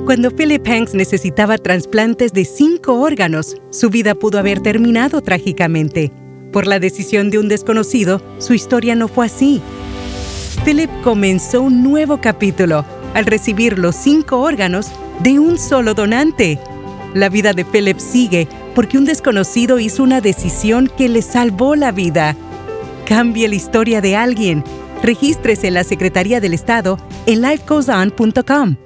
Cuando Philip Hanks necesitaba trasplantes de 5 órganos, su vida pudo haber terminado trágicamente. Por la decisión de un desconocido, su historia no fue así. Philip comenzó un nuevo capítulo al recibir los 5 órganos de un solo donante. La vida de Philip sigue porque un desconocido hizo una decisión que le salvó la vida. Cambie la historia de alguien. Regístrese en la Secretaría del Estado en lifegoeson.com.